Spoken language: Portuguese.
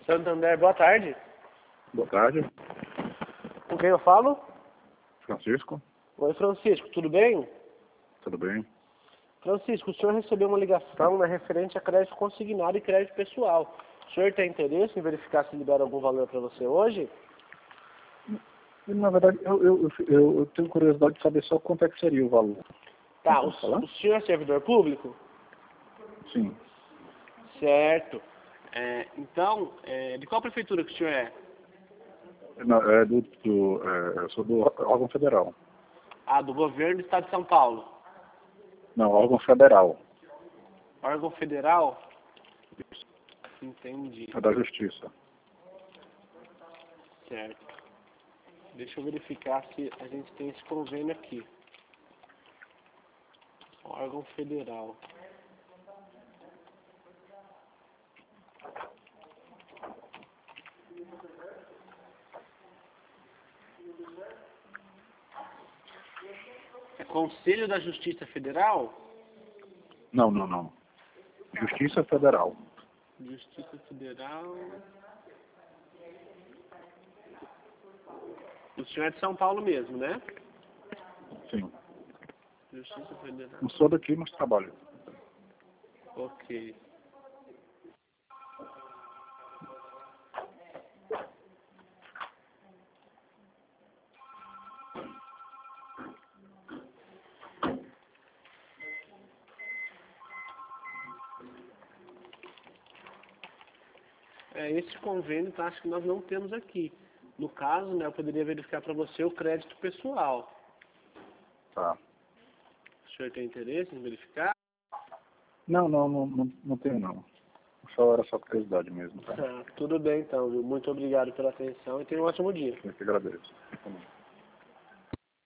Santander, boa tarde. Boa tarde, Com quem eu falo? Francisco. Oi, Francisco, tudo bem? Tudo bem? Francisco, o senhor recebeu uma ligação referente a crédito consignado e crédito pessoal. O senhor tem interesse em verificar se libera algum valor para você hoje? Na verdade, eu tenho curiosidade de saber só quanto é que seria o valor. Tá, Pode falar? o senhor é servidor público? Sim. Certo. Então, de qual prefeitura que o senhor é? Não, eu sou do órgão federal. Ah, do governo do estado de São Paulo. Não, órgão federal. Órgão federal? Entendi. É da Justiça. Certo. Deixa eu verificar se a gente tem esse convênio aqui. Órgão federal. É Conselho da Justiça Federal? Não, não, não. Justiça Federal. Justiça Federal. O senhor é de São Paulo mesmo, né? Sim. Justiça Federal. Não sou daqui, mas trabalho. Ok. Esse convênio, tá, acho que nós não temos aqui. No caso, né, eu poderia verificar para você o crédito pessoal. Tá. O senhor tem interesse em verificar? Não tenho não. Era só curiosidade mesmo, tá? Tudo bem, então, viu? Muito obrigado pela atenção e tenha um ótimo dia. Eu que agradeço.